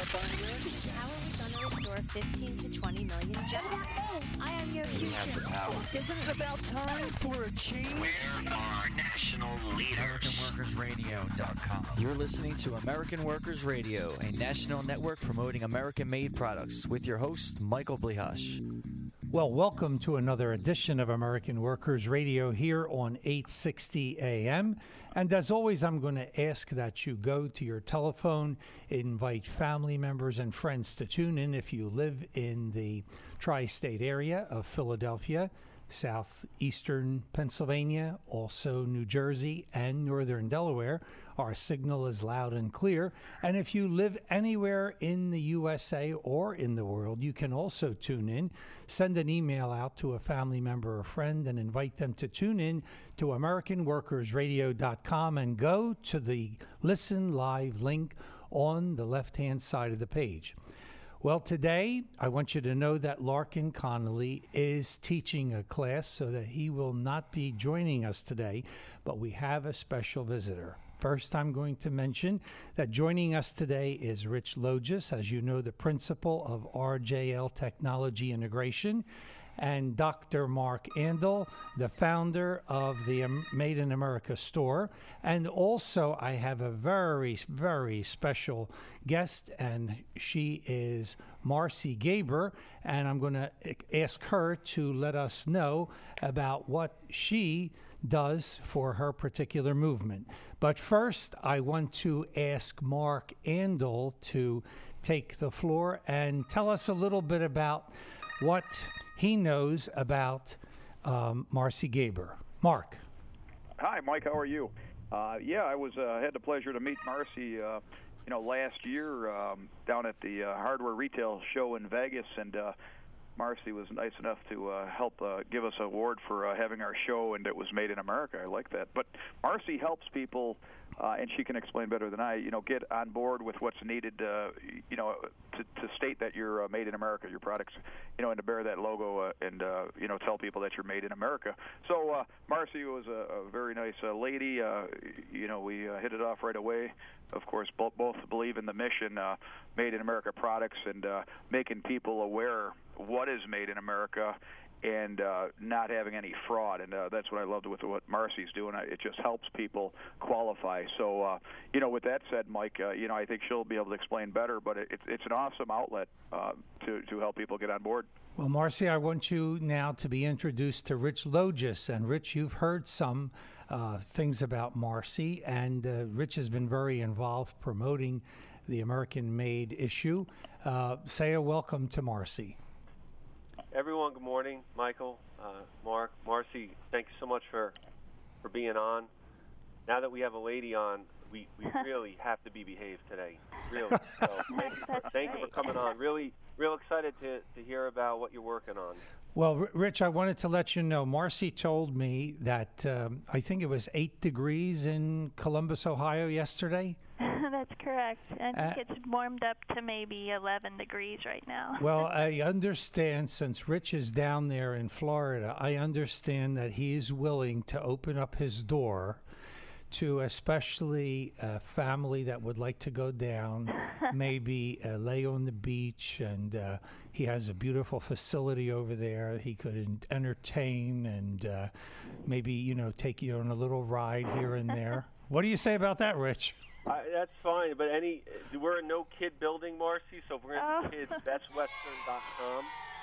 How are we going to restore 15 to 20 million jobs? I am your future. Isn't it about time for a change? Where are our national leaders? AmericanWorkersRadio.com. You're listening to American Workers Radio, a national network promoting American-made products, with your host, Michael Blihash. Well, welcome to another edition of American Workers Radio here on 860 AM. And as always, I'm going to ask that you go to your telephone, invite family members and friends to tune in if you live in the tri-state area of Philadelphia, southeastern Pennsylvania, also New Jersey and northern Delaware. Our signal is loud and clear. And if you live anywhere in the USA or in the world, you can also tune in. Send an email out to a family member or friend and invite them to tune in to AmericanWorkersRadio.com and go to the Listen Live link on the left-hand side of the page. Well, today, I want you to know that Larkin Connolly is teaching a class, so that he will not be joining us today, but we have a special visitor. First, I'm going to mention that joining us today is Rich Logis, as you know, the principal of RJL Technology Integration, and Dr. Mark Andel, the founder of the Made in America store. And also, I have a very, very special guest, and she is Marcy Gaber, and I'm going to ask her to let us know about what she does for her particular movement. But first, I want to ask Mark Andel to take the floor and tell us a little bit about what he knows about Marcy Gaber. Mark. Hi, Mike. How are you? I had the pleasure to meet Marcy, last year down at the hardware retail show in Vegas, and Marcy was nice enough to help give us an award for having our show, and it was Made in America. I like that. But Marcy helps people, and she can explain better than I, get on board with what's needed, to state that you're made in America, your products, and to bear that logo and, tell people that you're made in America. So Marcy was a very nice lady. We hit it off right away. Of course, both believe in the mission, Made in America products, and making people aware what is made in America and not having any fraud. And that's what I loved with what Marcy's doing. It just helps people qualify. So, with that said, Mike, I think she'll be able to explain better, but it's an awesome outlet to help people get on board. Well, Marcy, I want you now to be introduced to Rich Logis. And Rich, you've heard some things about Marcy, and Rich has been very involved promoting the American-made issue. Say a welcome to Marcy. Everyone, good morning. Michael, Mark, Marcy, thank you so much for being on. Now that we have a lady on, we really have to be behaved today. Really. So thank you for coming on. Real excited to hear about what you're working on. Well, Rich, I wanted to let you know, Marcy told me that I think it was 8 degrees in Columbus, Ohio yesterday. That's correct. I think it's warmed up to maybe 11 degrees right now. Well, I understand, since Rich is down there in Florida, I understand that he's willing to open up his door to especially a family that would like to go down, maybe lay on the beach, and he has a beautiful facility over there. He could entertain and maybe, take you on a little ride here and there. What do you say about that, Rich? That's fine, but we're a no-kid building, Marcy, so if we're going to kids, that's western.com.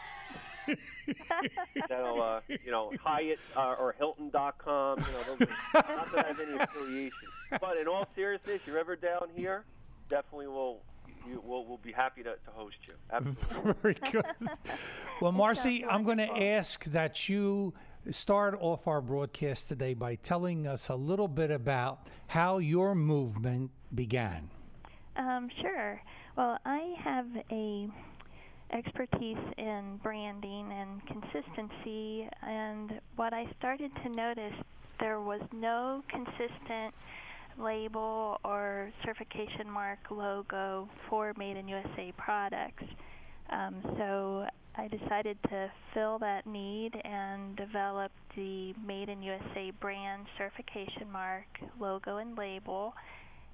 That'll, Hyatt or Hilton.com. Those are, not that I have any affiliation. But in all seriousness, you're ever down here, definitely we'll be happy to host you. Absolutely. Very good. Well, Marcy, I'm going to ask that you start off our broadcast today by telling us a little bit about how your movement began. Sure. Well, I have a expertise in branding and consistency, and what I started to notice, there was no consistent label or certification mark logo for Made in USA products. So I decided to fill that need and develop the Made in USA brand certification mark, logo, and label.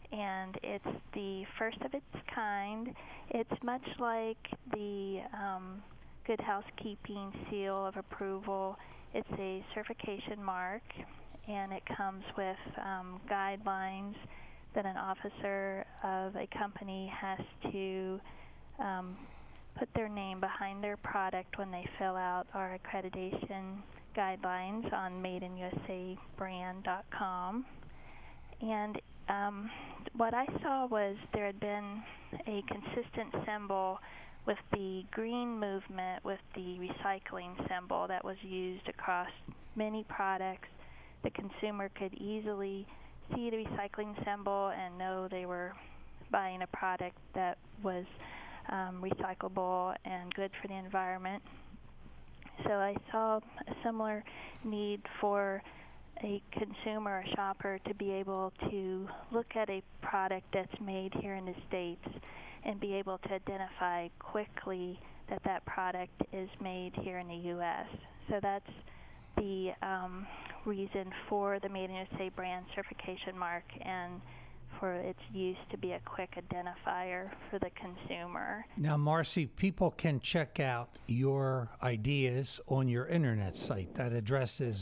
and it's the first of its kind. It's much like the Good Housekeeping seal of approval. It's a certification mark, and it comes with guidelines that an officer of a company has to put their name behind their product when they fill out our accreditation guidelines on madeinusabrand.com. And what I saw was there had been a consistent symbol with the green movement with the recycling symbol that was used across many products. The consumer could easily see the recycling symbol and know they were buying a product that was recyclable and good for the environment. So I saw a similar need for a consumer or shopper to be able to look at a product that's made here in the States and be able to identify quickly that that product is made here in the U.S. So that's the reason for the Made in USA brand certification mark, and for its use to be a quick identifier for the consumer. Now, Marcy, people can check out your ideas on your internet site. That address is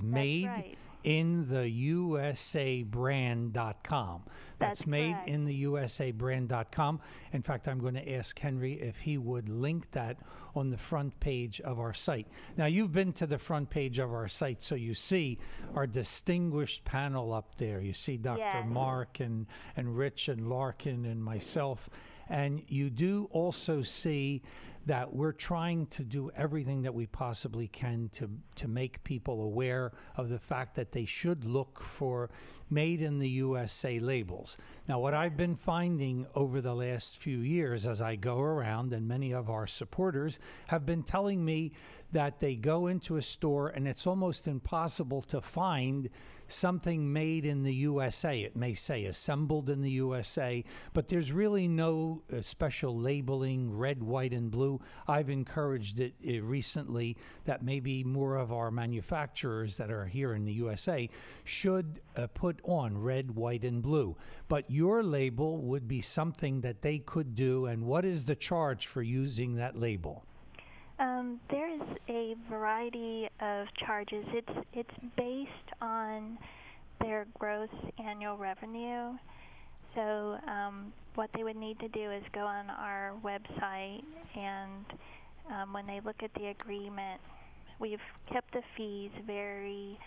madeintheusabrand.com. That's madeintheusabrand.com. In fact, I'm going to ask Henry if he would link that on the front page of our site. Now, you've been to the front page of our site, so you see our distinguished panel up there. You see Dr. Mark and Rich and Larkin and myself. And you do also see that we're trying to do everything that we possibly can to make people aware of the fact that they should look for Made in the USA labels. Now, what I've been finding over the last few years as I go around, and many of our supporters have been telling me that they go into a store and it's almost impossible to find something made in the USA. It may say assembled in the USA, but there's really no special labeling, red, white, and blue. I've encouraged it recently that maybe more of our manufacturers that are here in the USA should put on red, white, and blue. But your label would be something that they could do, and what is the charge for using that label? There is a variety of charges. It's based on their gross annual revenue. So what they would need to do is go on our website, and when they look at the agreement, we've kept the fees very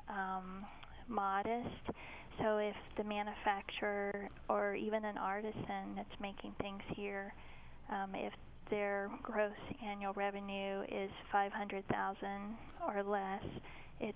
modest. So if the manufacturer or even an artisan that's making things here, if their gross annual revenue is $500,000 or less, it's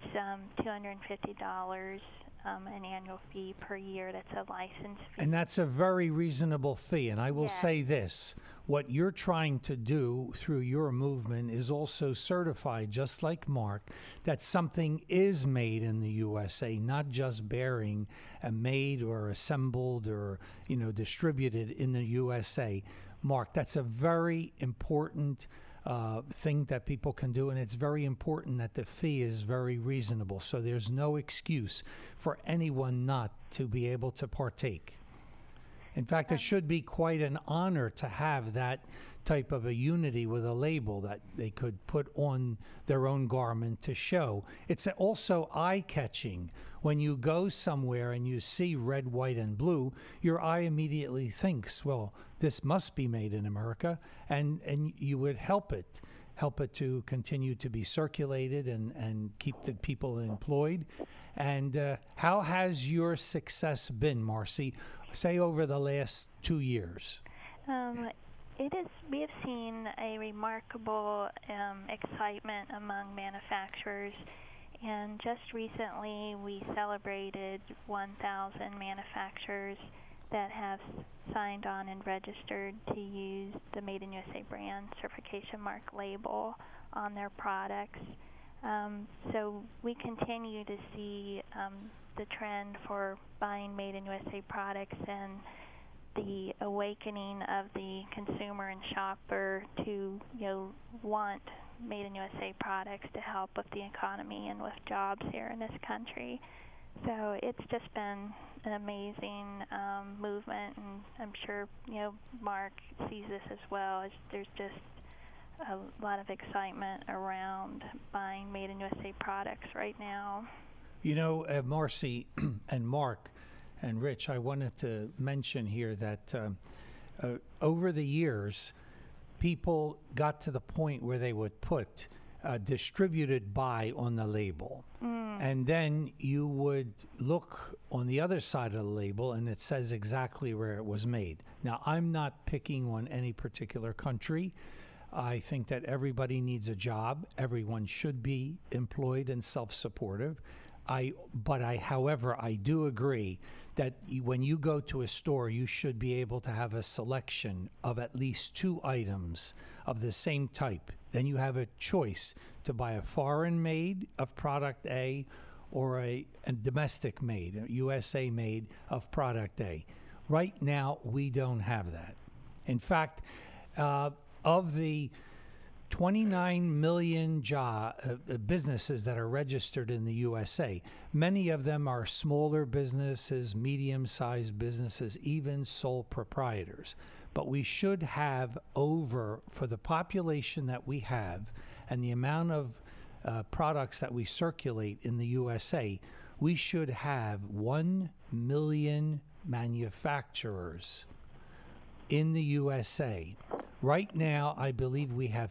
$250 an annual fee per year. That's a license fee. And that's a very reasonable fee. And I will say this, what you're trying to do through your movement is also certify, just like Mark, that something is made in the USA, not just bearing a made or assembled or, distributed in the USA. Mark, that's a very important thing that people can do, and it's very important that the fee is very reasonable. So there's no excuse for anyone not to be able to partake. In fact, it should be quite an honor to have that type of a unity with a label that they could put on their own garment to show. It's also eye-catching. When you go somewhere and you see red, white, and blue, your eye immediately thinks, well, this must be made in America, and you would help it to continue to be circulated and keep the people employed. And how has your success been, Marcy, say over the last 2 years? We have seen a remarkable excitement among manufacturers, and just recently we celebrated 1,000 manufacturers that have signed on and registered to use the Made in USA brand certification mark label on their products. So we continue to see the trend for buying Made in USA products and the awakening of the consumer and shopper to want Made in USA products to help with the economy and with jobs here in this country. So it's just been an amazing movement, and I'm sure Mark sees this as well. There's just a lot of excitement around buying Made in USA products right now. Marcy and Mark and Rich, I wanted to mention here that over the years, people got to the point where they would put distributed by on the label. And then you would look on the other side of the label and it says exactly where it was made. Now, I'm not picking on any particular country. I think that everybody needs a job. Everyone should be employed and self-supportive. However, I do agree that when you go to a store, you should be able to have a selection of at least 2 items of the same type. Then you have a choice to buy a foreign made of product A or a domestic made, a USA made of product A. Right now, we don't have that. In fact, of the 29 million businesses that are registered in the USA, many of them are smaller businesses, medium-sized businesses, even sole proprietors. But we should have for the population that we have and the amount of products that we circulate in the USA, we should have 1 million manufacturers in the USA. Right now, I believe we have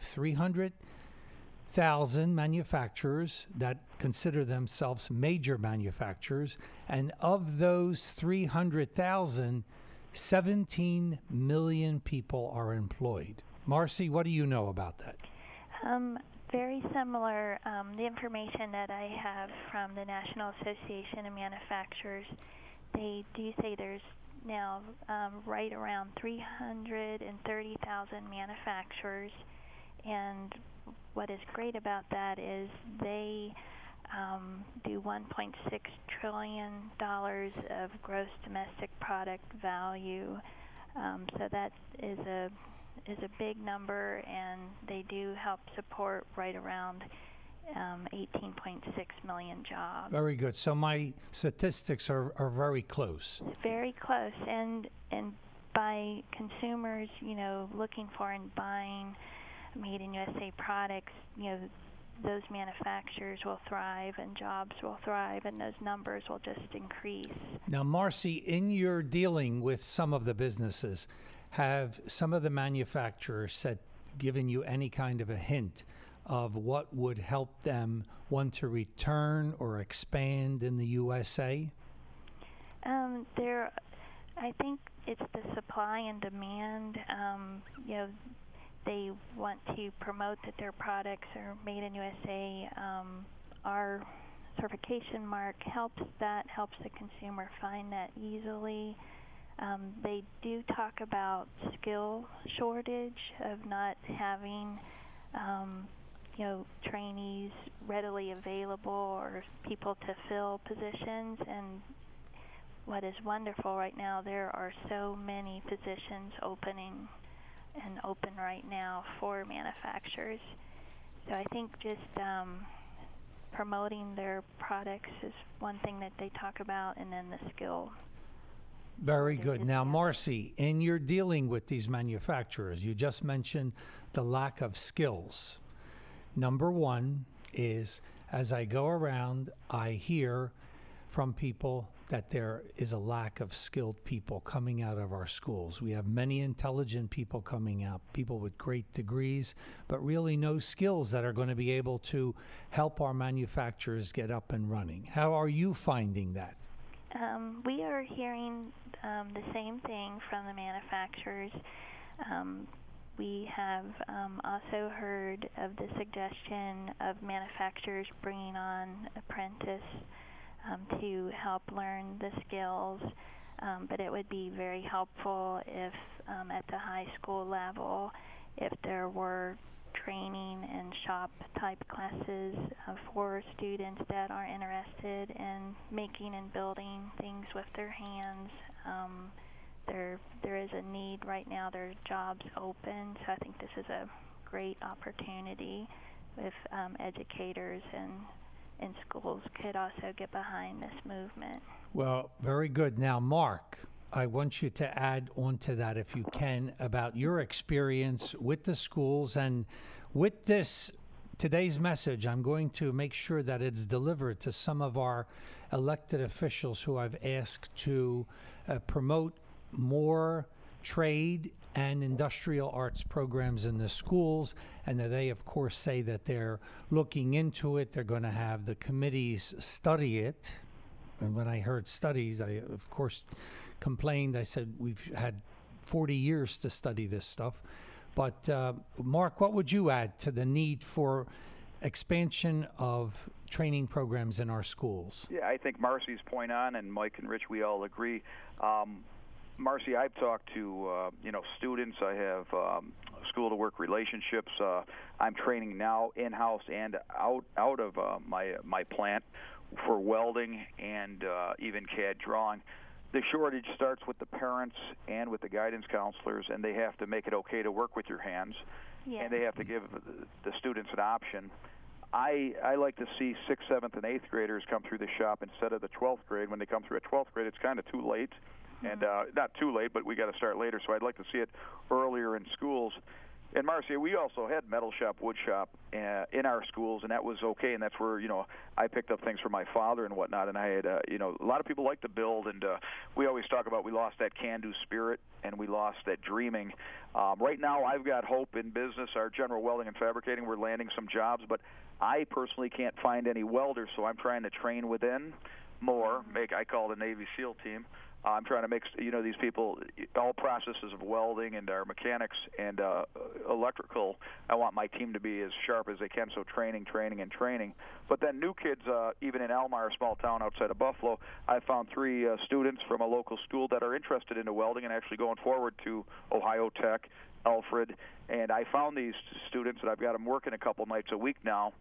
300,000 manufacturers that consider themselves major manufacturers, and of those 300,000, 17 million people are employed. Marcy, what do you know about that? Very similar. The information that I have from the National Association of Manufacturers, they do say there's now right around 330,000 manufacturers, and what is great about that is they do $1.6 trillion of gross domestic product value. So that is a big number, and they do help support right around 18.6 million jobs. Very good. So my statistics are very close. Very close, and by consumers, looking for and buying Made in USA products, those manufacturers will thrive and jobs will thrive, and those numbers will just increase. Now, Marcy, in your dealing with some of the businesses, have some of the manufacturers given you any kind of a hint of what would help them want to return or expand in the USA? I think it's the supply and demand. They want to promote that their products are made in USA. Our certification mark helps the consumer find that easily. They do talk about skill shortage of not having trainees readily available or people to fill positions. And what is wonderful right now, there are so many positions open right now for manufacturers. So I think just promoting their products is one thing that they talk about, and then the skill. Very good. Now, Marcy, in your dealing with these manufacturers, you just mentioned the lack of skills. Number one is, as I go around, I hear from people that there is a lack of skilled people coming out of our schools. We have many intelligent people coming out, people with great degrees, but really no skills that are going to be able to help our manufacturers get up and running. How are you finding that? We are hearing the same thing from the manufacturers. We have also heard of the suggestion of manufacturers bringing on apprentice to help learn the skills, but it would be very helpful if at the high school level, if there were training and shop type classes for students that are interested in making and building things with their hands. There is a need right now. There are jobs open, so I think this is a great opportunity with educators in schools could also get behind this movement. Well, very good. Now, Mark, I want you to add on to that, if you can, about your experience with the schools. And with this, today's message, I'm going to make sure that it's delivered to some of our elected officials who I've asked to promote more trade and industrial arts programs in the schools, and that they, of course, say that they're looking into it. They're going to have the committees study it. And when I heard studies, I, of course, complained. I said, we've had 40 years to study this stuff. But, Mark, what would you add to the need for expansion of training programs in our schools? Yeah, I think Marcy's point on, and Mike and Rich, we all agree. Marcy, I've talked to students. I have school-to-work relationships. I'm training now in-house and out of my plant for welding and even CAD drawing. The shortage starts with the parents and with the guidance counselors, and they have to make it okay to work with your hands, and they have to give the students an option. I like to see 6th, 7th, and 8th graders come through the shop instead of the 12th grade. When they come through at 12th grade, it's kind of too late. And not too late, but we got to start later. So I'd like to see it earlier in schools. And Marcia, we also had metal shop, wood shop in our schools, and that was okay. And that's where I picked up things from my father and whatnot. And I had a lot of people like to build, and we always talk about we lost that can-do spirit and we lost that dreaming. Right now, I've got hope in business. Our general welding and fabricating, we're landing some jobs, but I personally can't find any welders, so I'm trying to train within more. I call it a Navy SEAL team. I'm trying to make these people, all processes of welding and our mechanics and electrical. I want my team to be as sharp as they can, so training. But then new kids, even in Elmar, a small town outside of Buffalo, I found 3 students from a local school that are interested in welding and actually going forward to Ohio Tech, Alfred. And I found these students, and I've got them working a couple nights a week now.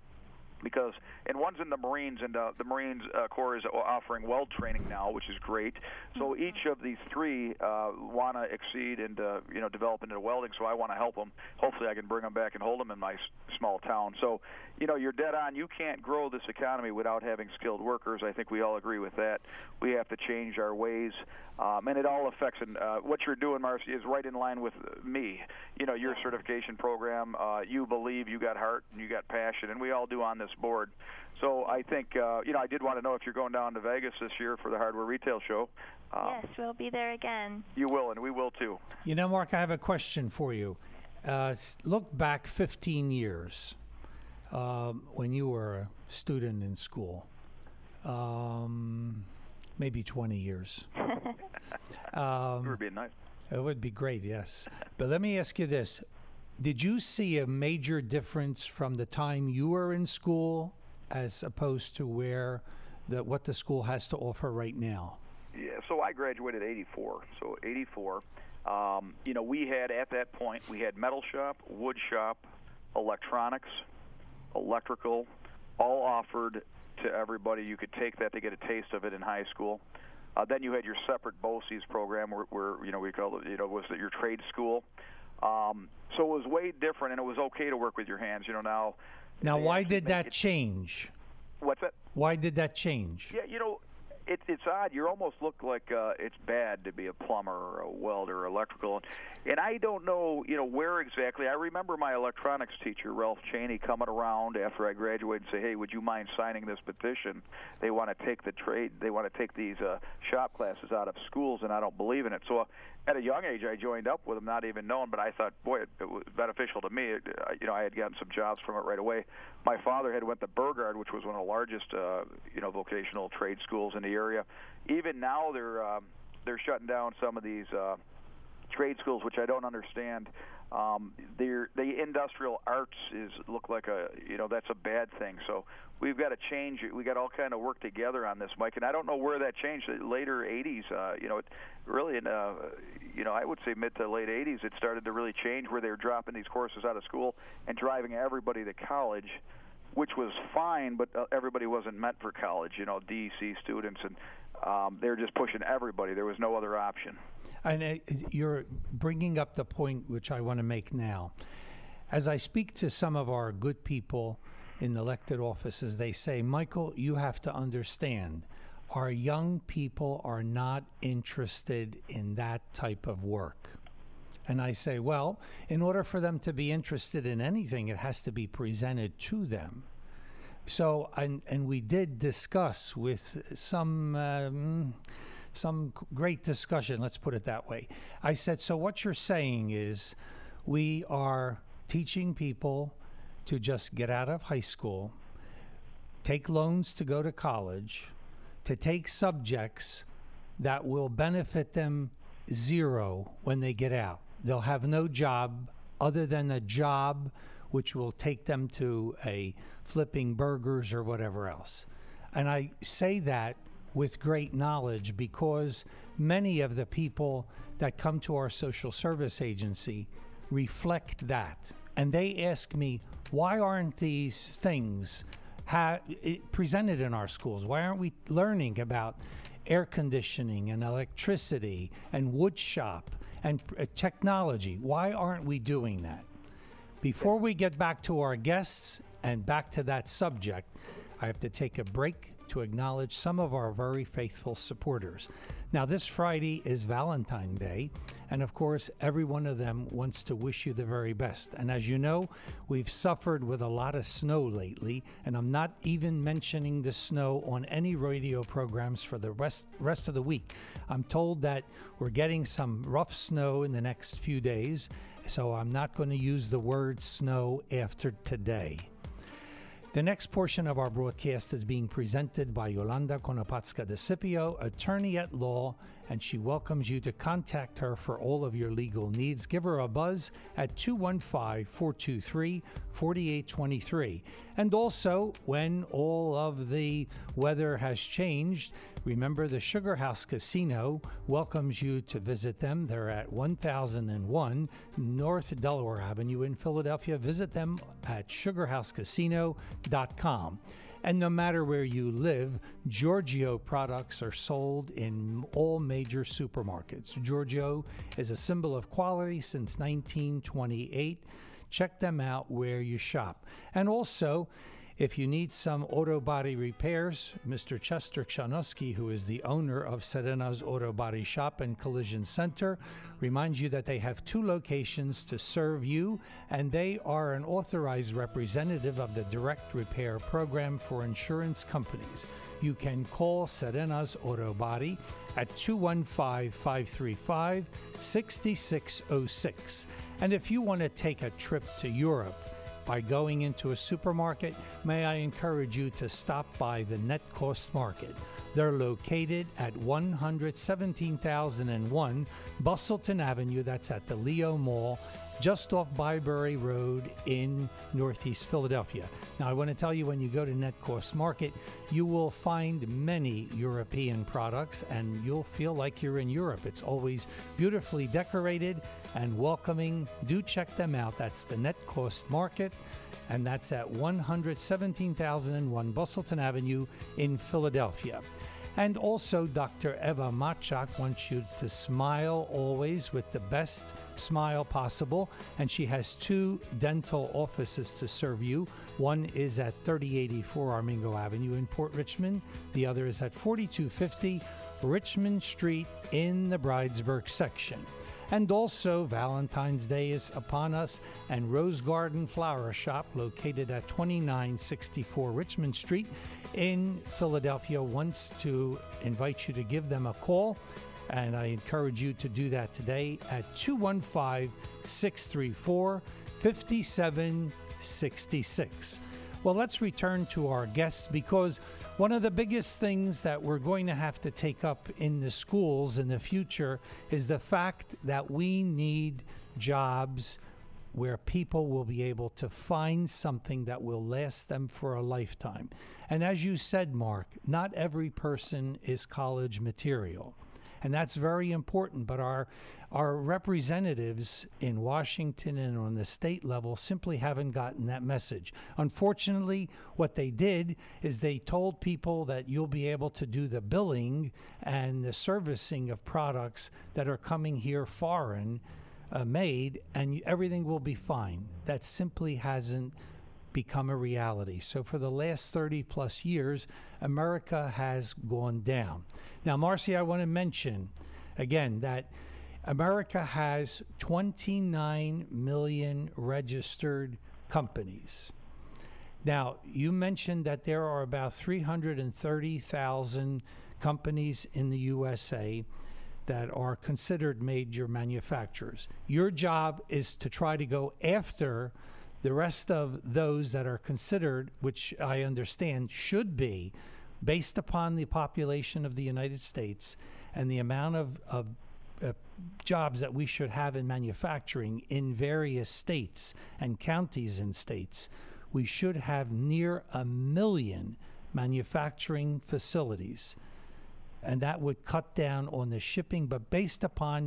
And one's in the Marines, and the Marines Corps is offering weld training now, which is great. So each of these 3 want to exceed and develop into welding. So I want to help them. Hopefully, I can bring them back and hold them in my small town. So you're dead on. You can't grow this economy without having skilled workers. I think we all agree with that. We have to change our ways, and it all affects. And what you're doing, Marcy, is right in line with me. Your certification program. You believe, you got heart, and you got passion, and we all do on this board. So I think, I did want to know if you're going down to Vegas this year for the Hardware Retail Show. Yes, we'll be there again. You will, and we will too. Mark, I have a question for you. Look back 15 years when you were a student in school. Maybe 20 years. It would be nice. It would be great, yes. But let me ask you this. Did you see a major difference from the time you were in school as opposed to what the school has to offer right now? Yeah, so I graduated 84. So 84, we had at that point, we had metal shop, wood shop, electronics, electrical, all offered to everybody. You could take that to get a taste of it in high school. Then you had your separate BOCES program where we call it, was your trade school. So it was way different, and it was okay to work with your hands. Now, why did that change? What's that? Why did that change? Yeah, it's odd. You almost look like it's bad to be a plumber or a welder or electrical. And I don't know, where exactly. I remember my electronics teacher, Ralph Cheney, coming around after I graduated and say, hey, would you mind signing this petition? They want to take the trade. They want to take these shop classes out of schools, and I don't believe in it. So at a young age, I joined up with them, not even knowing, but I thought, boy, it was beneficial to me. I had gotten some jobs from it right away. My father had went to Burgard, which was one of the largest, vocational trade schools in the area. Even now, they're shutting down some of these trade schools, which I don't understand. The industrial arts look like that's a bad thing. So we've got to change it. We got to all kind of work together on this, Mike. And I don't know where that changed. Later 80s, really in I would say mid to late 80s, it started to really change where they were dropping these courses out of school and driving everybody to college, which was fine, but everybody wasn't meant for college. DEC students, and they're just pushing everybody. There was no other option. And you're bringing up the point which I want to make now. As I speak to some of our good people in elected offices, they say, Michael, you have to understand, our young people are not interested in that type of work. And I say, well, in order for them to be interested in anything, it has to be presented to them. So, and we did discuss with some great discussion, let's put it that way. I said, so what you're saying is we are teaching people to just get out of high school, take loans to go to college, to take subjects that will benefit them zero when they get out. They'll have no job other than a job which will take them to a flipping burgers or whatever else. And I say that with great knowledge because many of the people that come to our social service agency reflect that. And they ask me, why aren't these things presented in our schools? Why aren't we learning about air conditioning and electricity and wood shop and technology? Why aren't we doing that? Before we get back to our guests and back to that subject, I have to take a break to acknowledge some of our very faithful supporters. Now, this Friday is Valentine's Day, and of course, every one of them wants to wish you the very best. And as you know, we've suffered with a lot of snow lately, and I'm not even mentioning the snow on any radio programs for the rest of the week. I'm told that we're getting some rough snow in the next few days, so I'm not going to use the word snow after today. The next portion of our broadcast is being presented by Yolanda Konopatska de Scipio, attorney at law, and she welcomes you to contact her for all of your legal needs. Give her a buzz at 215-423-4823. And also, when all of the weather has changed, remember the Sugar House Casino welcomes you to visit them. They're at 1001 North Delaware Avenue in Philadelphia. Visit them at sugarhousecasino.com. And no matter where you live, Giorgio products are sold in all major supermarkets. Giorgio is a symbol of quality since 1928. Check them out where you shop. And also, if you need some auto body repairs, Mr. Chester Chanuski, who is the owner of Serena's Auto Body Shop and Collision Center, reminds you that they have 2 locations to serve you, and they are an authorized representative of the Direct Repair Program for insurance companies. You can call Serena's Auto Body at 215-535-6606. And if you want to take a trip to Europe, by going into a supermarket, may I encourage you to stop by the Net Cost Market. They're located at 117,001 Bustleton Avenue, that's at the Leo Mall, just off Bybury Road in Northeast Philadelphia. Now, I want to tell you, when you go to Net Cost Market, you will find many European products, and you'll feel like you're in Europe. It's always beautifully decorated and welcoming. Do check them out. That's the Net Cost Market, and that's at 117,001 Bustleton Avenue in Philadelphia. And also, Dr. Eva Machak wants you to smile always with the best smile possible. And she has 2 dental offices to serve you. One is at 3084 Armingo Avenue in Port Richmond. The other is at 4250 Richmond Street in the Bridesburg section. And also, Valentine's Day is upon us, and Rose Garden Flower Shop, located at 2964 Richmond Street in Philadelphia, wants to invite you to give them a call, and I encourage you to do that today at 215-634-5766. Well, let's return to our guests, because one of the biggest things that we're going to have to take up in the schools in the future is the fact that we need jobs where people will be able to find something that will last them for a lifetime. And as you said, Mark, not every person is college material. And that's very important, but our representatives in Washington and on the state level simply haven't gotten that message. Unfortunately, what they did is they told people that you'll be able to do the billing and the servicing of products that are coming here foreign made, and everything will be fine. That simply hasn't become a reality. So for the last 30 plus years, America has gone down. Now, Marcy, I want to mention again that America has 29 million registered companies. Now, you mentioned that there are about 330,000 companies in the USA that are considered major manufacturers. Your job is to try to go after the rest of those that are considered, which I understand should be, based upon the population of the United States and the amount of jobs that we should have in manufacturing in various states and counties and states. We should have near 1 million manufacturing facilities. And that would cut down on the shipping. But based upon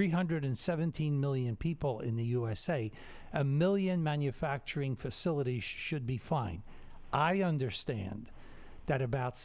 317 million people in the USA, 1 million manufacturing facilities should be fine. I understand that about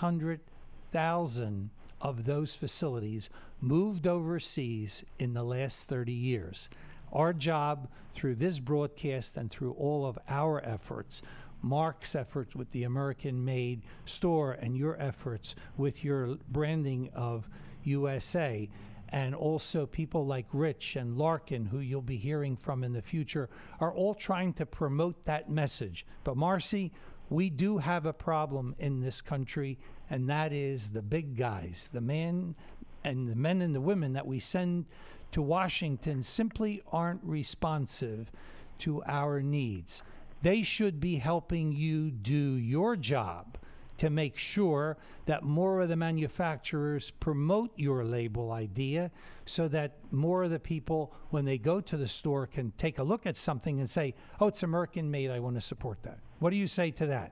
600,000 of those facilities moved overseas in the last 30 years. Our job through this broadcast and through all of our efforts, Mark's efforts with the American Made store and your efforts with your branding of USA, and also people like Rich and Larkin, who you'll be hearing from in the future, are all trying to promote that message. But Marcy, we do have a problem in this country, and that is the big guys, the men and the women that we send to Washington simply aren't responsive to our needs. They should be helping you do your job to make sure that more of the manufacturers promote your label idea so that more of the people, when they go to the store, can take a look at something and say, oh, it's American made, I want to support that. What do you say to that?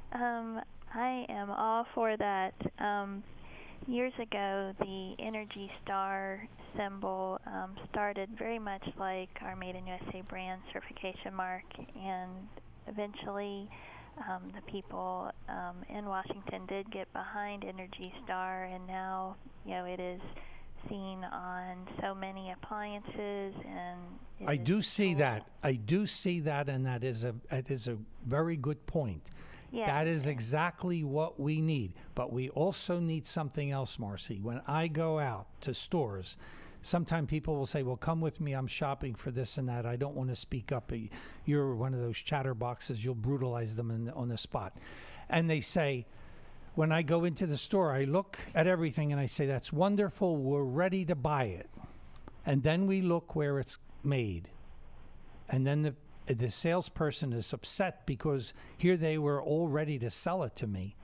I am all for that. Years ago, the Energy Star symbol started very much like our Made in USA brand certification mark, and eventually the people in Washington did get behind Energy Star, and now it is seen on so many appliances. And I do see that, and that is a very good point. Yeah. That is exactly what we need. But we also need something else, Marcy. When I go out to stores, sometimes people will say, well, come with me. I'm shopping for this and that. I don't want to speak up. You're one of those chatterboxes. You'll brutalize them on the spot. And they say, when I go into the store, I look at everything and I say, that's wonderful. We're ready to buy it. And then we look where it's made. And then the salesperson is upset because here they were all ready to sell it to me.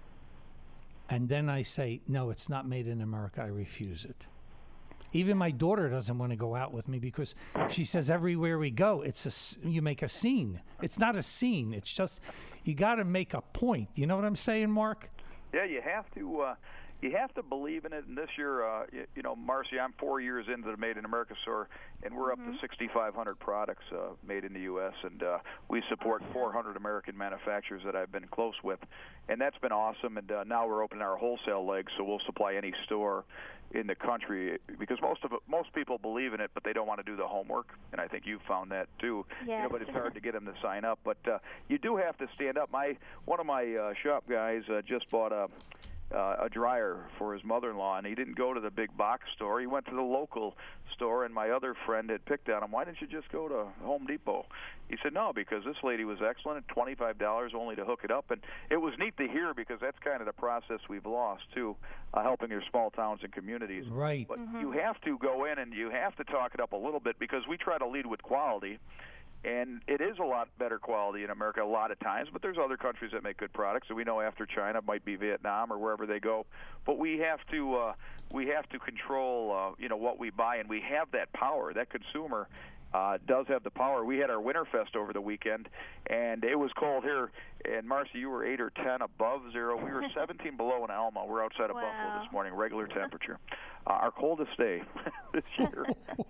And then I say, no, it's not made in America. I refuse it. Even my daughter doesn't want to go out with me because she says everywhere we go, you make a scene. It's not a scene. It's just, you got to make a point. You know what I'm saying, Mark? Yeah, you have to believe in it. And this year, Marcy, I'm 4 years into the Made in America store, and we're up to 6,500 products made in the U.S., and we support 400 American manufacturers that I've been close with, and that's been awesome. And now we're opening our wholesale leg, so we'll supply any store in the country, because most people believe in it, but they don't want to do the homework, and I think you've found that too. Yes. But it's hard to get them to sign up. But you do have to stand up. One of my shop guys just bought a dryer for his mother-in-law, and he didn't go to the big box store. He went to the local store, and my other friend had picked on him, why didn't you just go to Home Depot? He said, no, because this lady was excellent at $25 only to hook it up. And it was neat to hear, because that's kind of the process we've lost, too, helping your small towns and communities. Right. But you have to go in and you have to talk it up a little bit, because we try to lead with quality. And it is a lot better quality in America a lot of times, but there's other countries that make good products. And we know after China it might be Vietnam or wherever they go. But we have to control what we buy, and we have that power. That consumer does have the power. We had our Winterfest over the weekend, and it was cold here. And Marcy, you were 8 or 10 above zero. We were 17 below in Alma. We're outside of Buffalo this morning, regular temperature. Our coldest day this year.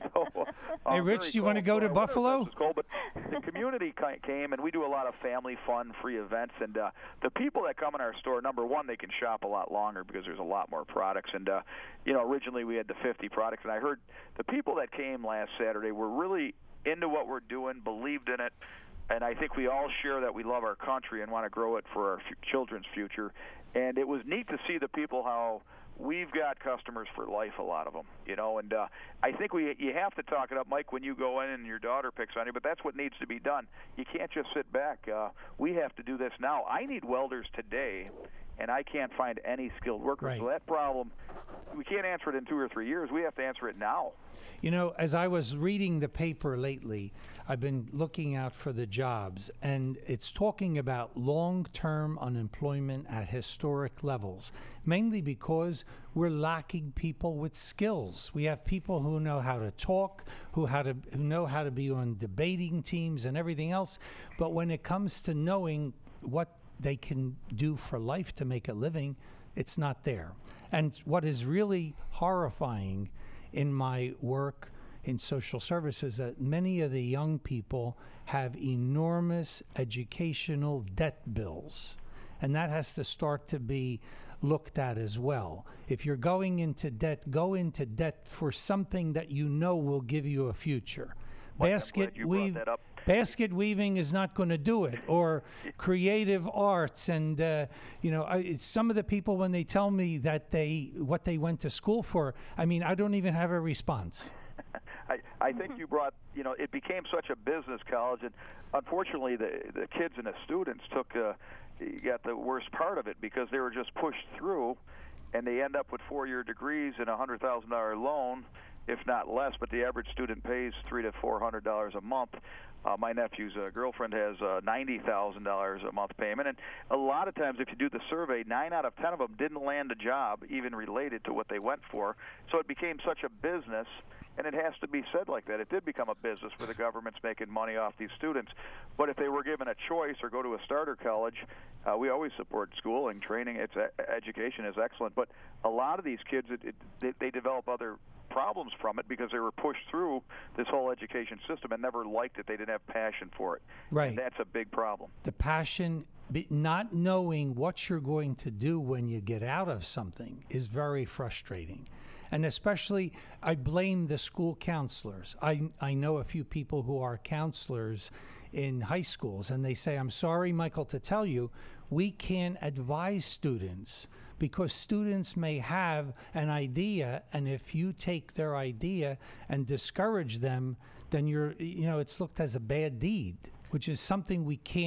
Hey, Rich, do you want to go to Buffalo? Cold, but the community came, and we do a lot of family fun, free events. And the people that come in our store, number one, they can shop a lot longer because there's a lot more products. And originally we had the 50 products, and I heard the people that came last Saturday were really into what we're doing, believed in it. and I think we all share that we love our country and want to grow it for our children's future. And it was neat to see the people how we've got customers for life, a lot of them, you know. And I think you have to talk it up, Mike, when you go in and your daughter picks on you. But that's what needs to be done. You can't just sit back. We have to do this now. I need welders today, and I can't find any skilled workers. Right. So that problem, we can't answer it in 2 or 3 years. We have to answer it now. You know, as I was reading the paper lately, I've been looking out for the jobs, and it's talking about long-term unemployment at historic levels, mainly because we're lacking people with skills. We have people who know how to talk, who know how to be on debating teams and everything else, but when it comes to knowing what they can do for life to make a living, it's not there. And what is really horrifying in my work in social services, that many of the young people have enormous educational debt bills, and that has to start to be looked at as well. If you're going into debt, go into debt for something that you know will give you a future. Basket weaving is not going to do it, or creative arts. And some of the people, when they tell me that what they went to school for, I mean, I don't even have a response. I think you brought, it became such a business college, and unfortunately the kids and the students got the worst part of it, because they were just pushed through, and they end up with 4-year degrees and a $100,000 loan, if not less, but the average student pays $300 to $400 a month. My nephew's girlfriend has $90,000 a month payment, and a lot of times if you do the survey, 9 out of 10 of them didn't land a job even related to what they went for. So it became such a business, and it has to be said like that. It did become a business where the government's making money off these students. But if they were given a choice or go to a starter college, we always support school and training. Education is excellent. But a lot of these kids, they develop other problems from it because they were pushed through this whole education system and never liked it. They didn't have passion for it. Right. And that's a big problem. The passion, not knowing what you're going to do when you get out of something, is very frustrating. And especially, I blame the school counselors. I know a few people who are counselors in high schools, and they say, I'm sorry, Michael, to tell you, we can't advise students because students may have an idea, and if you take their idea and discourage them, then it's looked as a bad deed, which is something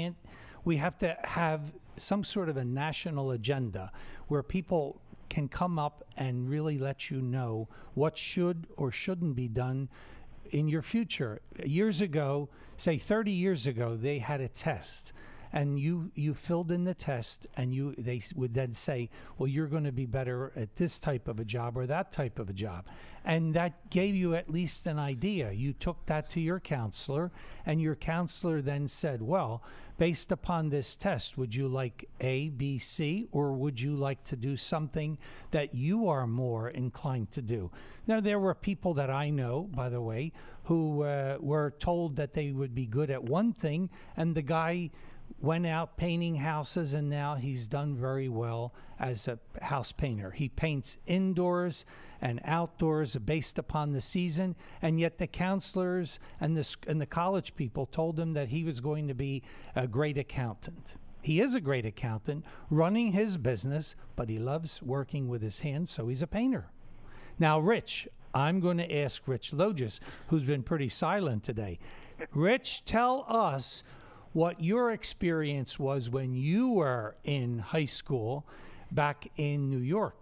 we have to have some sort of a national agenda where people can come up and really let you know what should or shouldn't be done in your future. Years ago, say 30 years ago, they had a test, and you filled in the test, and they would then say, well, you're going to be better at this type of a job or that type of a job. And that gave you at least an idea. You took that to your counselor, and your counselor then said, well, based upon this test, would you like A, B, C, or would you like to do something that you are more inclined to do? Now, there were people that I know, by the way, who were told that they would be good at one thing, and the guy went out painting houses, and now he's done very well as a house painter. He paints indoors and outdoors based upon the season, and yet the counselors and the college people told him that he was going to be a great accountant. He is a great accountant running his business, but he loves working with his hands, so he's a painter. Now, Rich, I'm going to ask Rich Logis, who's been pretty silent today. Rich, tell us what your experience was when you were in high school back in New York.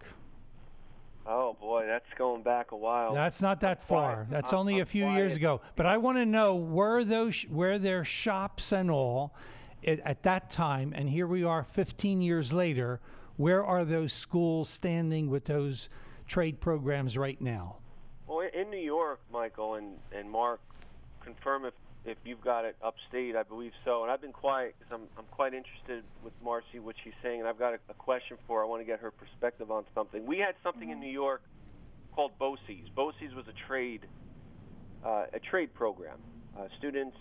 Oh, boy, that's going back a while. That's not that far. That's only a few years ago. But I want to know, were there shops and all at that time, and here we are 15 years later, where are those schools standing with those trade programs right now? Well, in New York, Michael and Mark, confirm if you've got it upstate. I believe so. And I've been quiet because I'm quite interested with Marcy, what she's saying, and I've got a question for her. I want to get her perspective on something. We had something in New York called BOCES. BOCES was a trade program. Students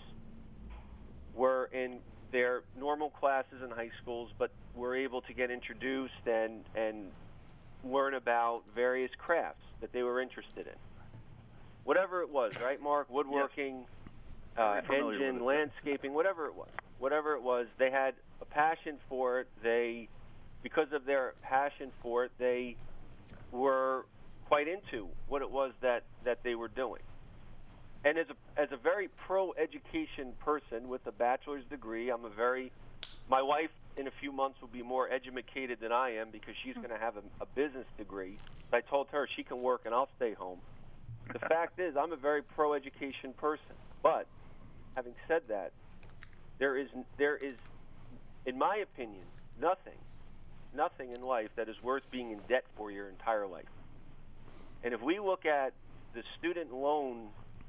were in their normal classes in high schools, but were able to get introduced and learn about various crafts that they were interested in. Whatever it was, right, Mark? Woodworking, engine, landscaping, whatever it was. They had a passion for it. Because of their passion for it, they were quite into what it was that they were doing. And as a very pro-education person with a bachelor's degree, my wife in a few months will be more educated than I am because she's going to have a business degree. I told her she can work and I'll stay home. The fact is, I'm a very pro-education person. But having said that, there is, in my opinion, nothing in life that is worth being in debt for your entire life. And if we look at the student loan,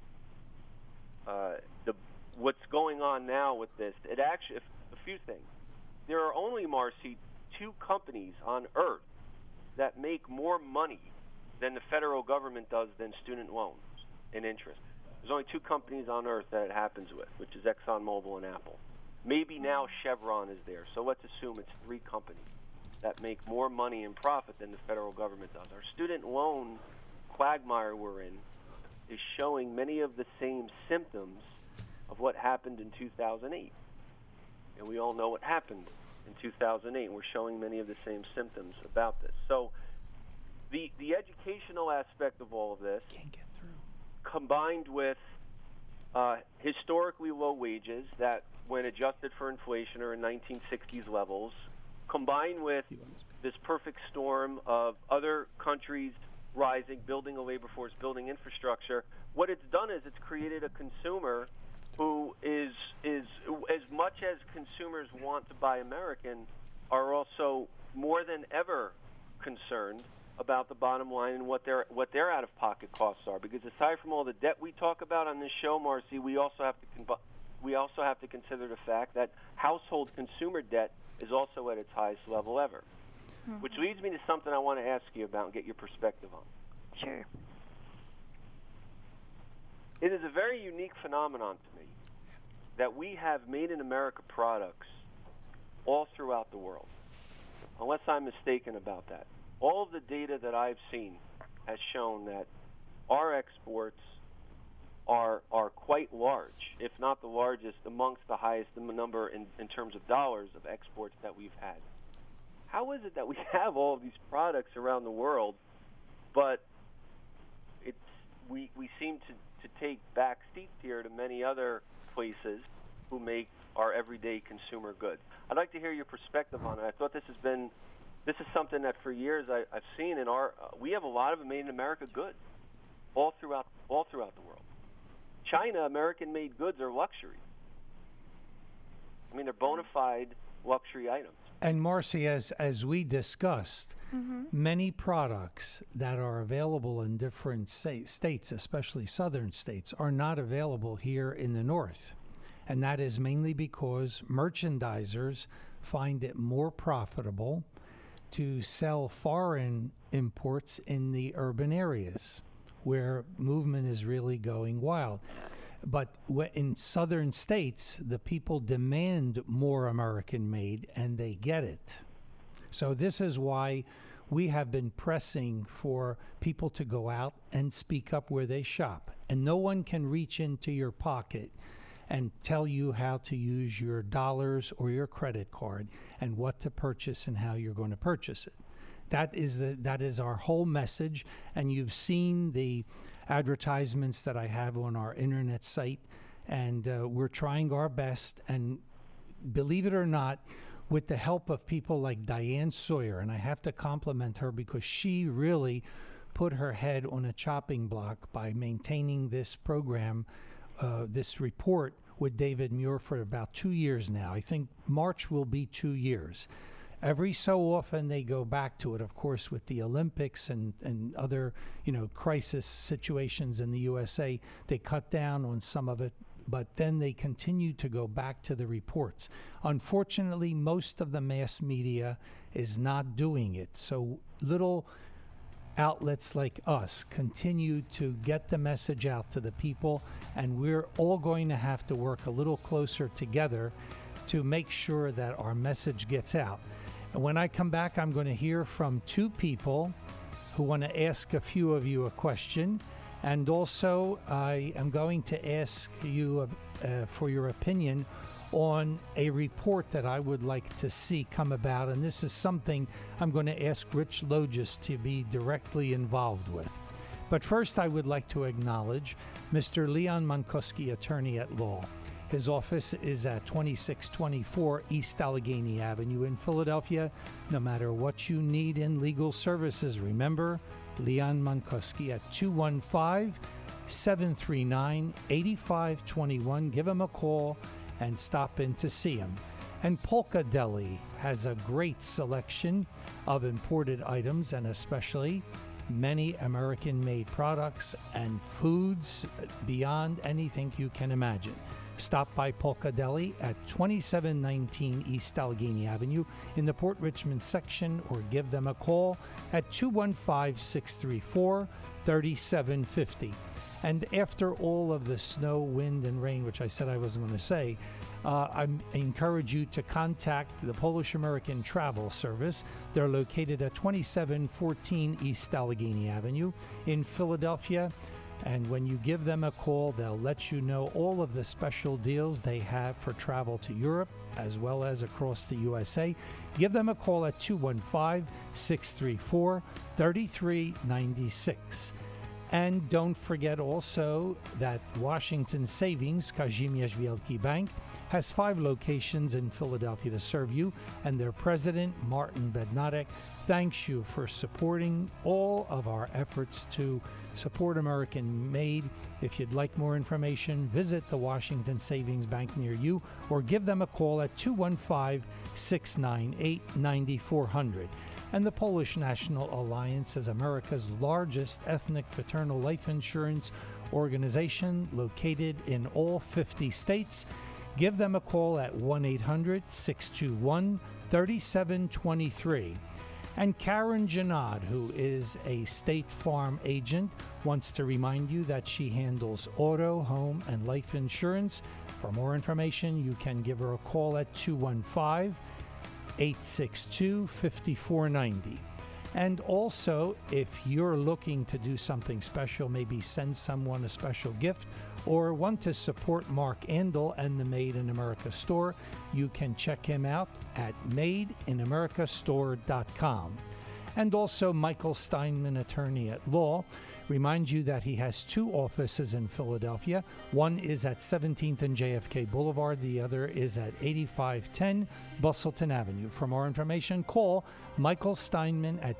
what's going on now with this, a few things. There are only, Marcy, 2 companies on earth that make more money than the federal government does than student loans and interest. There's only 2 companies on earth that it happens with, which is ExxonMobil and Apple. Maybe now Chevron is there, so let's assume it's 3 companies that make more money and profit than the federal government does. Our student loan quagmire we're in is showing many of the same symptoms of what happened in 2008. And we all know what happened in 2008. We're showing many of the same symptoms about this. So the educational aspect of all of this, combined with historically low wages that, when adjusted for inflation, are in 1960s levels, combined with this perfect storm of other countries rising, building a labor force, building infrastructure, what it's done is it's created a consumer who is as much as consumers want to buy American, are also more than ever concerned about the bottom line and what their out-of-pocket costs are. Because aside from all the debt we talk about on this show, Marcy, we also have to consider the fact that household consumer debt is also at its highest level ever. Mm-hmm. Which leads me to something I want to ask you about and get your perspective on. Sure. It is a very unique phenomenon to me that we have made-in-America products all throughout the world, unless I'm mistaken about that. All of the data that I've seen has shown that our exports are quite large, if not the largest, amongst the highest in the number in terms of dollars of exports that we've had. How is it that we have all of these products around the world, but we seem to take back seats here to many other places who make our everyday consumer goods? I'd like to hear your perspective on it. I thought this is something that for years I've seen in we have a lot of made in America goods all throughout the world. China, American-made goods are luxury. I mean, they're bona fide luxury items. And Marcy, as we discussed, many products that are available in different states, especially southern states, are not available here in the north. And that is mainly because merchandisers find it more profitable to sell foreign imports in the urban areas where movement is really going wild. But in southern states, the people demand more American-made, and they get it. So this is why we have been pressing for people to go out and speak up where they shop. And no one can reach into your pocket and tell you how to use your dollars or your credit card and what to purchase and how you're going to purchase it. That is our whole message, and you've seen the advertisements that I have on our internet site, and we're trying our best, and believe it or not, with the help of people like Diane Sawyer, and I have to compliment her because she really put her head on a chopping block by maintaining this program, this report with David Muir for about 2 years now. I think March will be 2 years. Every so often they go back to it, of course, with the Olympics and other, crisis situations in the USA. They cut down on some of it, but then they continue to go back to the reports. Unfortunately, most of the mass media is not doing it. So little outlets like us continue to get the message out to the people, and we're all going to have to work a little closer together to make sure that our message gets out. And when I come back, I'm going to hear from 2 people who want to ask a few of you a question, And also, I am going to ask you for your opinion on a report that I would like to see come about. And this is something I'm going to ask Rich Logis to be directly involved with. But first, I would like to acknowledge Mr. Leon Monkowski, attorney at law. His office is at 2624 East Allegheny Avenue in Philadelphia. No matter what you need in legal services, remember Leon Monkowski at 215-739-8521. Give him a call and stop in to see him. And Polka Deli has a great selection of imported items and especially many American-made products and foods beyond anything you can imagine. Stop by Polka Deli at 2719 East Allegheny Avenue in the Port Richmond section or give them a call at 215-634-3750. And after all of the snow, wind, and rain, which I said I wasn't going to say, I encourage you to contact the Polish American Travel Service. They're located at 2714 East Allegheny Avenue in Philadelphia. And when you give them a call, they'll let you know all of the special deals they have for travel to Europe as well as across the USA. Give them a call at 215-634-3396. And don't forget also that Washington Savings, Kazimierz Wielki Bank, has 5 locations in Philadelphia to serve you, and their president, Martin Bednarek, thanks you for supporting all of our efforts to support American-made. If you'd like more information, visit the Washington Savings Bank near you or give them a call at 215-698-9400. And the Polish National Alliance is America's largest ethnic fraternal life insurance organization located in all 50 states. Give them a call at 1-800-621-3723. And Karen Janad, who is a State Farm agent, wants to remind you that she handles auto, home, and life insurance. For more information, you can give her a call at 215-862-5490. And also, if you're looking to do something special, maybe send someone a special gift, or want to support Mark Andel and the Made in America store, you can check him out at madeinAmericaStore.com. And also, Michael Steinman, attorney at law, reminds you that he has 2 offices in Philadelphia. One is at 17th and JFK Boulevard. The other is at 8510 Bustleton Avenue. For more information, call Michael Steinman at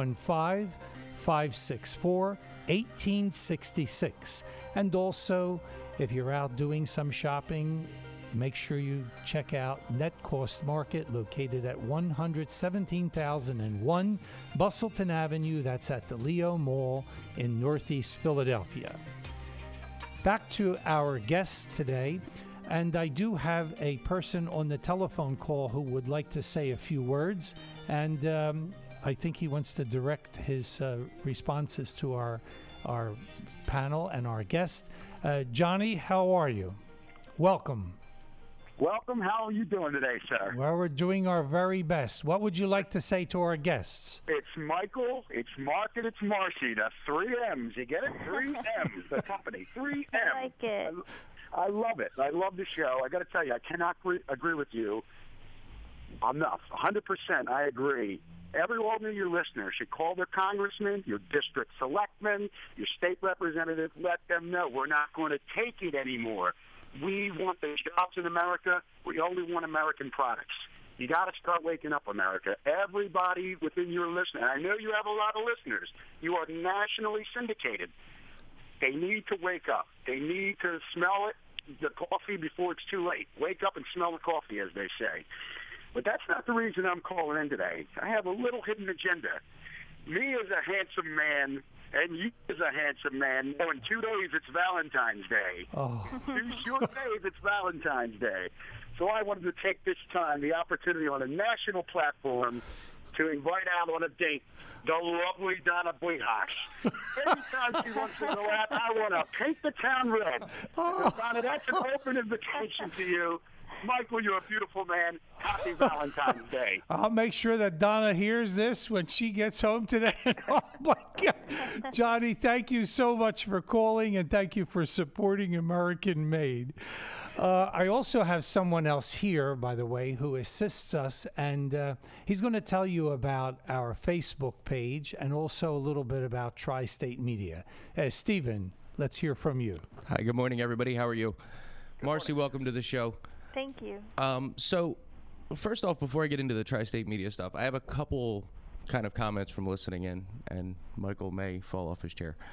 215-564-1866. And also, if you're out doing some shopping, make sure you check out Net Cost Market, located at 117,001 Bustleton Avenue. That's at the Leo Mall in Northeast Philadelphia. Back to our guests today, and I do have a person on the telephone call who would like to say a few words, and I think he wants to direct his responses to our panel and our guest. Johnny, how are you? Welcome. Welcome. How are you doing today, sir? Well, we're doing our very best. What would you like to say to our guests? It's Michael, it's Mark, and it's Marcy. The 3 M's. You get it? 3 M's, the company. 3 M's. I like it. I love it. I love the show. I got to tell you, I cannot agree with you enough. 100%, I agree. Every one of your listeners should call their congressman, your district selectman, your state representative. Let them know we're not going to take it anymore. We want the jobs in America. We only want American products. You got to start waking up, America. Everybody within your listener, and I know you have a lot of listeners. You are nationally syndicated. They need to wake up. They need to smell it, the coffee, before it's too late. Wake up and smell the coffee, as they say. But that's not the reason I'm calling in today. I have a little hidden agenda. Me as a handsome man, and you as a handsome man, know in 2 days it's Valentine's Day. Oh. 2 short days it's Valentine's Day. So I wanted to take this time, the opportunity on a national platform, to invite out on a date the lovely Donna Boyhosh. Anytime she wants to go out, I want to paint the town red. So Donna, that's an open invitation to you. Michael, you're a beautiful man. Happy Valentine's Day. I'll make sure that Donna hears this when she gets home today. Oh, my God. Johnny, thank you so much for calling, and thank you for supporting American Made. I also have someone else here, by the way, who assists us, and he's going to tell you about our Facebook page and also a little bit about Tri-State Media. Stephen, let's hear from you. Hi, good morning, everybody. How are you? Marcy, welcome to the show. Thank you. So, first off, before I get into the Tri-State Media stuff, I have a couple kind of comments from listening in, and Michael may fall off his chair.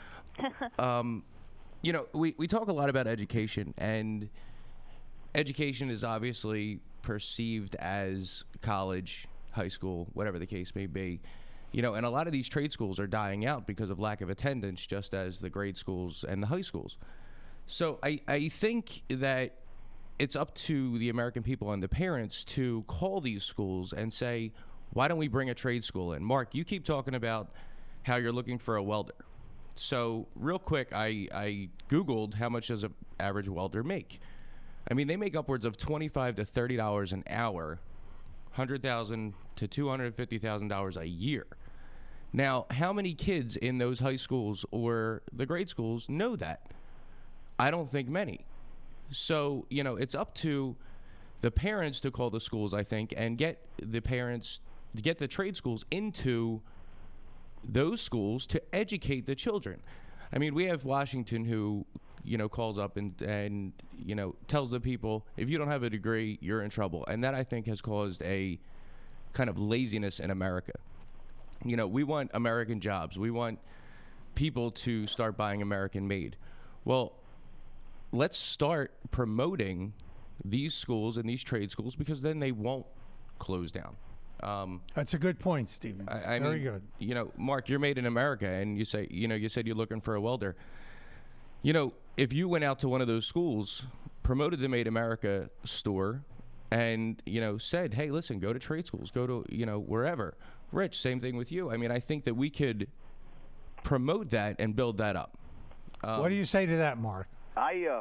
You know, we talk a lot about education, and education is obviously perceived as college, high school, whatever the case may be. You know, and a lot of these trade schools are dying out because of lack of attendance, just as the grade schools and the high schools. So I think that it's up to the American people and the parents to call these schools and say, why don't we bring a trade school in? Mark, you keep talking about how you're looking for a welder. So real quick, I Googled how much does an average welder make. I mean, they make upwards of $25 to $30 an hour, $100,000 to $250,000 a year. Now, how many kids in those high schools or the grade schools know that? I don't think many. So, you know, it's up to the parents to call the schools, I think, and get the parents, get the trade schools into those schools to educate the children. I mean, we have Washington who, you know, calls up and you know, tells the people, if you don't have a degree, you're in trouble. And that, I think, has caused a kind of laziness in America. You know, we want American jobs. We want people to start buying American made. Well, let's start promoting these schools and these trade schools, because then they won't close down. That's a good point, Stephen. Very mean, good. You know, Mark, you're made in America, and you say, you know, you said you're looking for a welder. You know, if you went out to one of those schools, promoted the Made America store, and, you know, said, hey, listen, go to trade schools, go to, you know, wherever. Rich, same thing with you. I mean, I think that we could promote that and build that up. What do you say to that, Mark? I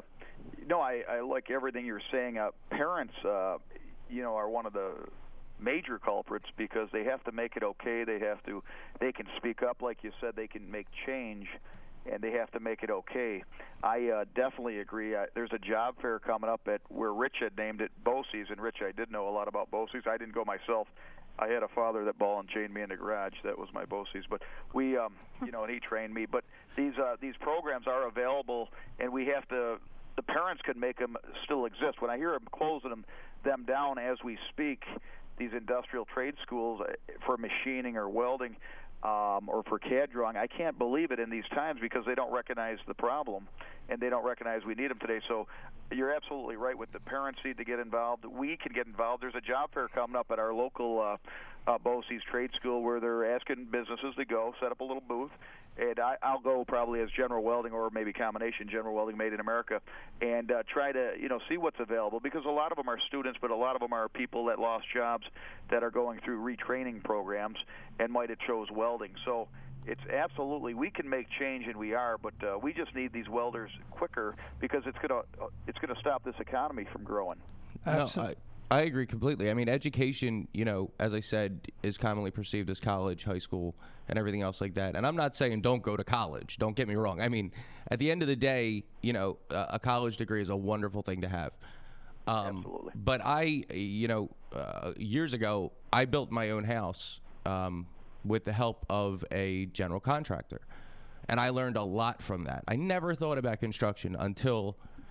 like everything you're saying. Parents, you know, are one of the major culprits, because they have to make it okay. They can speak up, like you said. They can make change, and they have to make it okay. I definitely agree. There's a job fair coming up at where Rich had named it BOCES, and Rich, I did know a lot about BOCES. I didn't go myself. I had a father that ball and chained me in the garage. That was my BOCES. But we, you know, and he trained me. But these programs are available, and we have to. The parents can make them still exist. When I hear them closing them down as we speak, these industrial trade schools for machining or welding, or for CAD drawing, I can't believe it in these times, because they don't recognize the problem, and they don't recognize we need them today. So you're absolutely right. With the parents need to get involved. We can get involved. There's a job fair coming up at our local BOCES trade school, where they're asking businesses to go set up a little booth, and I'll go probably as General Welding, or maybe combination General Welding Made in America, and try to, you know, see what's available, because a lot of them are students, but a lot of them are people that lost jobs that are going through retraining programs and might have chose welding. So it's absolutely, we can make change, and we are, but we just need these welders quicker, because it's gonna stop this economy from growing. Absolutely. No, I agree completely. I mean, education, you know, as I said, is commonly perceived as college, high school, and everything else like that. And I'm not saying don't go to college. Don't get me wrong. I mean, at the end of the day, you know, a college degree is a wonderful thing to have. Absolutely. But you know, years ago, I built my own house with the help of a general contractor. And I learned a lot from that. I never thought about construction until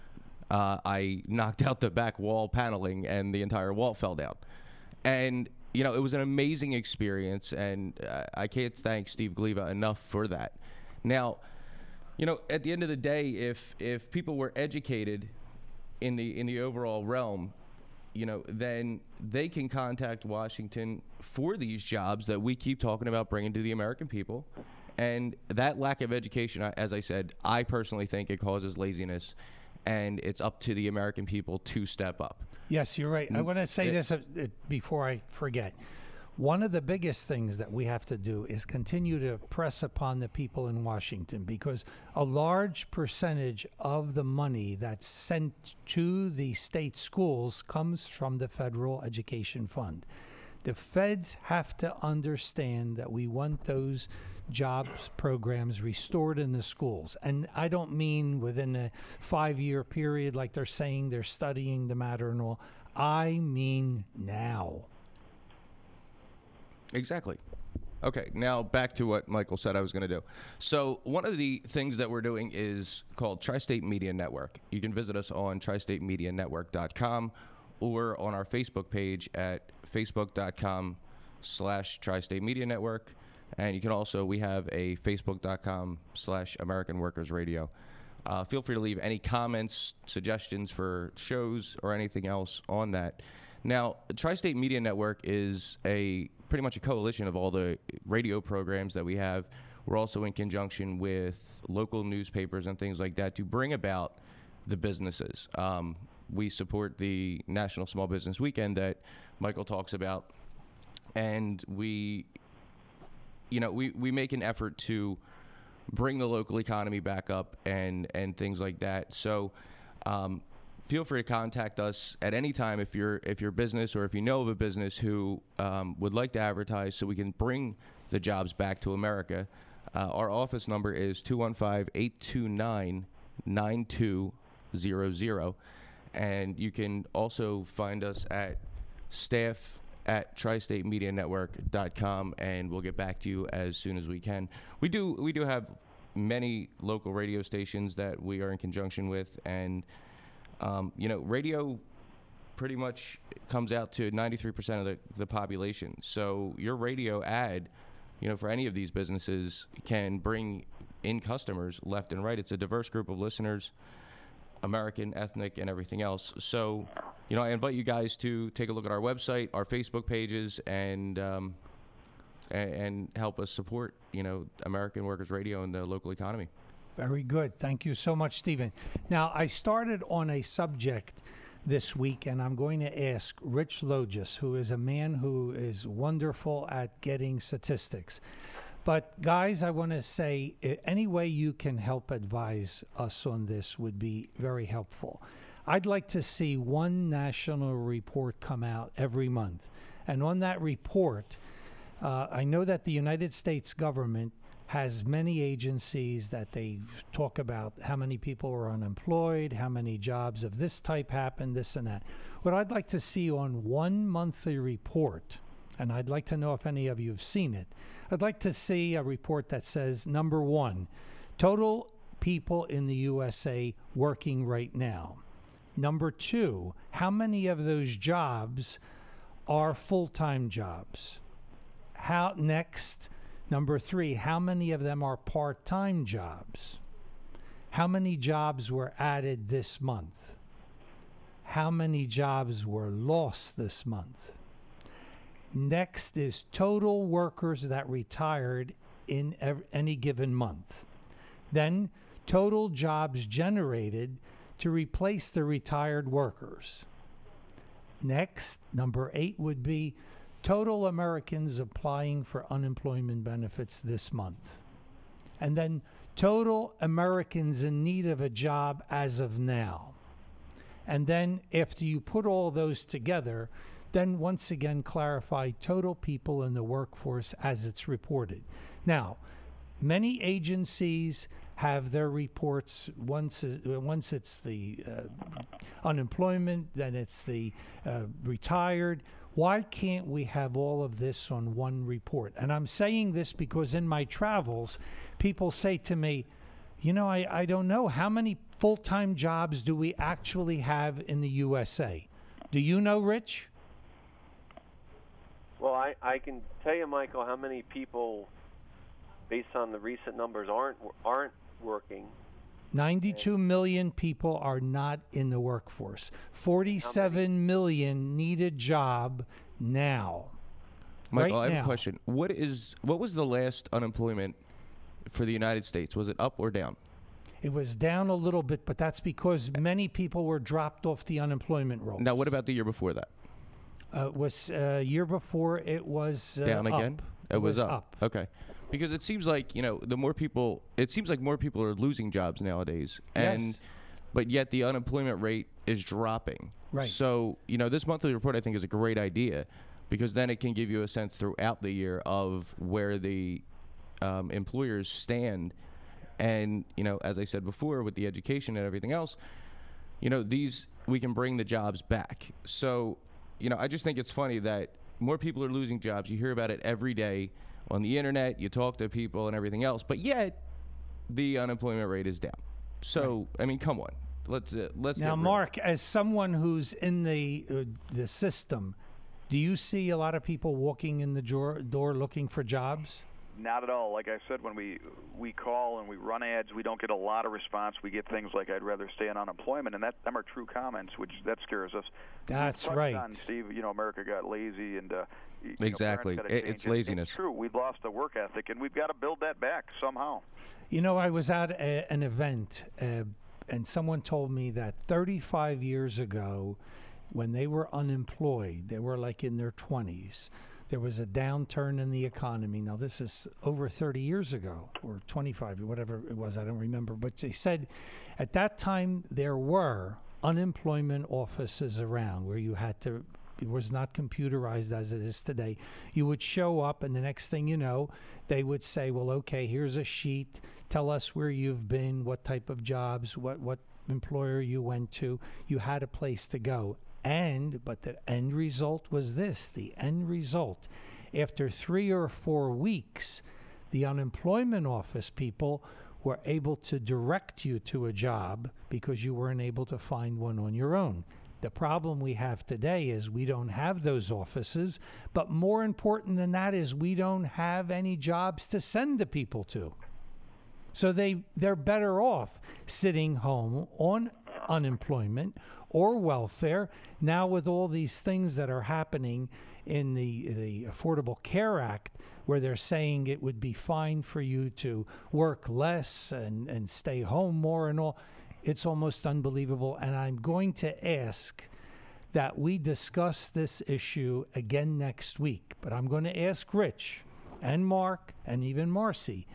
I knocked out the back wall paneling and the entire wall fell down. And, you know, it was an amazing experience, and I can't thank Steve Gliva enough for that. Now, you know, at the end of the day, if people were educated in the overall realm, you know, then they can contact Washington for these jobs that we keep talking about bringing to the American people. And that lack of education, as I said, I personally think it causes laziness, and it's up to the American people to step up. Yes, you're right. I want to say this before I forget. One of the biggest things that we have to do is continue to press upon the people in Washington, because a large percentage of the money that's sent to the state schools comes from the federal education fund. The feds have to understand that we want those jobs programs restored in the schools. And I don't mean within a 5-year period like they're saying they're studying the matter and all. I mean now. Exactly. Okay, now back to what Michael said I was going to do. So one of the things that we're doing is called Tri-State Media Network. You can visit us on tristatemedianetwork.com or on our Facebook page at facebook.com/Tri-State Media Network. And you can also, we have a facebook.com/American Workers Radio. Feel free to leave any comments, suggestions for shows, or anything else on that. Now, Tri-State Media Network is pretty much a coalition of all the radio programs that we have. We're also in conjunction with local newspapers and things like that to bring about the businesses. We support the National Small Business Weekend that Michael talks about, and we make an effort to bring the local economy back up and things like that. So feel free to contact us at any time if your business, or if you know of a business who would like to advertise so we can bring the jobs back to America. Our office number is 215-829-9200. And you can also find us at staff@tristatemedianetwork.com, and we'll get back to you as soon as we can. We do have many local radio stations that we are in conjunction with, and radio pretty much comes out to 93% of the population. So your radio ad, for any of these businesses can bring in customers left and right. It's a diverse group of listeners, American, ethnic, and everything else. So, I invite you guys to take a look at our website, our Facebook pages, and help us support, American Workers Radio and the local economy. Very good. Thank you so much, Stephen. Now, I started on a subject this week, and I'm going to ask Rich Logis, who is a man who is wonderful at getting statistics. But, guys, I want to say any way you can help advise us on this would be very helpful. I'd like to see one national report come out every month. And on that report, I know that the United States government has many agencies that they talk about how many people are unemployed, how many jobs of this type happened, this and that. What I'd like to see on one monthly report, and I'd like to know if any of you have seen it, I'd like to see a report that says, number one, total people in the USA working right now. Number two, how many of those jobs are full-time jobs? Number three, how many of them are part-time jobs? How many jobs were added this month? How many jobs were lost this month? Next is total workers that retired in any given month. Then total jobs generated to replace the retired workers. Next, number 8 would be total Americans applying for unemployment benefits this month. And then total Americans in need of a job as of now. And then after you put all those together, then once again clarify total people in the workforce as it's reported. Now, many agencies have their reports. Once it's the unemployment, then it's the retired. Why can't we have all of this on one report? And I'm saying this because in my travels, people say to me, I don't know, how many full-time jobs do we actually have in the USA? Do you know, Rich? Well, I can tell you, Michael, how many people, based on the recent numbers, aren't working. 92 million people are not in the workforce. 47 million need a job now. Michael, right I have a question. What was the last unemployment for the United States? Was it up or down? It was down a little bit, but that's because many people were dropped off the unemployment rolls. Now, what about the year before that? Was year before it was down again? Up. It was up. Okay. Because it seems like, the more people, it seems like more people are losing jobs nowadays. Yes. But yet the unemployment rate is dropping. Right. So, this monthly report I think is a great idea, because then it can give you a sense throughout the year of where the employers stand. And, as I said before, with the education and everything else, we can bring the jobs back. So, I just think it's funny that more people are losing jobs. You hear about it every day on the internet. You talk to people and everything else, but yet the unemployment rate is down. So, right. I mean, come on. Let's now, Mark, as someone who's in the system, do you see a lot of people walking in the door looking for jobs? Not at all. Like I said, when we call and we run ads, we don't get a lot of response. We get things like, "I'd rather stay on unemployment," and them are true comments, which that scares us. That's right. On, Steve, America got lazy, and exactly, it's laziness. It's true. We've lost the work ethic, and we've got to build that back somehow. I was at an event, and someone told me that 35 years ago, when they were unemployed, they were like in their 20s. There was a downturn in the economy. Now, this is over 30 years ago, or 25, whatever it was, I don't remember. But they said at that time there were unemployment offices around where you had to, it was not computerized as it is today. You would show up, and the next thing you know, they would say, well, okay, here's a sheet. Tell us where you've been, what type of jobs, what employer you went to. You had a place to go. But the end result was this. The end result, after 3 or 4 weeks, the unemployment office people were able to direct you to a job because you weren't able to find one on your own. The problem we have today is we don't have those offices, but more important than that is we don't have any jobs to send the people to. So they're better off sitting home on unemployment or welfare. Now, with all these things that are happening in the Affordable Care Act, where they're saying it would be fine for you to work less and stay home more and all, it's almost unbelievable. And I'm going to ask that we discuss this issue again next week. But I'm going to ask Rich and Mark and even Marcy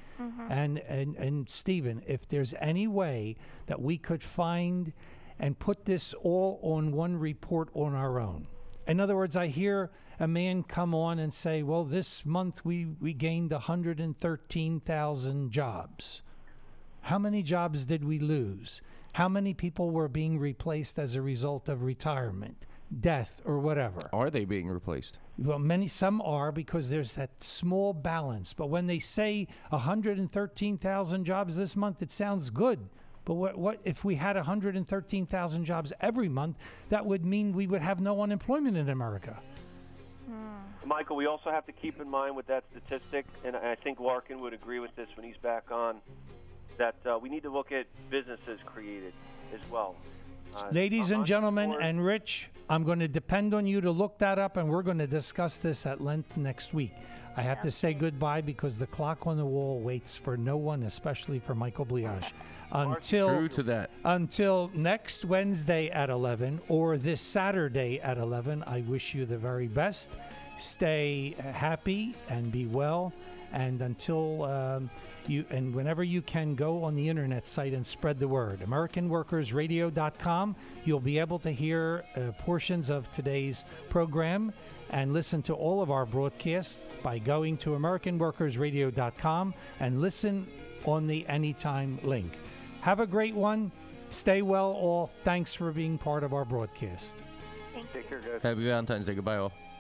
and Stephen if there's any way that we could find and put this all on one report on our own. In other words, I hear a man come on and say, well, this month we gained 113,000 jobs. How many jobs did we lose? How many people were being replaced as a result of retirement, death, or whatever? Are they being replaced? Well, some are, because there's that small balance. But when they say 113,000 jobs this month, it sounds good. But what if we had 113,000 jobs every month? That would mean we would have no unemployment in America. Michael, we also have to keep in mind with that statistic, and I think Larkin would agree with this when he's back on, that we need to look at businesses created as well. Ladies and gentlemen, and Rich, I'm going to depend on you to look that up, and we're going to discuss this at length next week. I have to say goodbye because the clock on the wall waits for no one, especially for Michael Bliash. True to that. Until next Wednesday at 11 or this Saturday at 11, I wish you the very best. Stay happy and be well. And until whenever you can, go on the internet site and spread the word. AmericanWorkersRadio.com. You'll be able to hear portions of today's program and listen to all of our broadcasts by going to AmericanWorkersRadio.com and listen on the Anytime link. Have a great one. Stay well, all. Thanks for being part of our broadcast. Take care, guys. Happy Valentine's Day. Goodbye, all.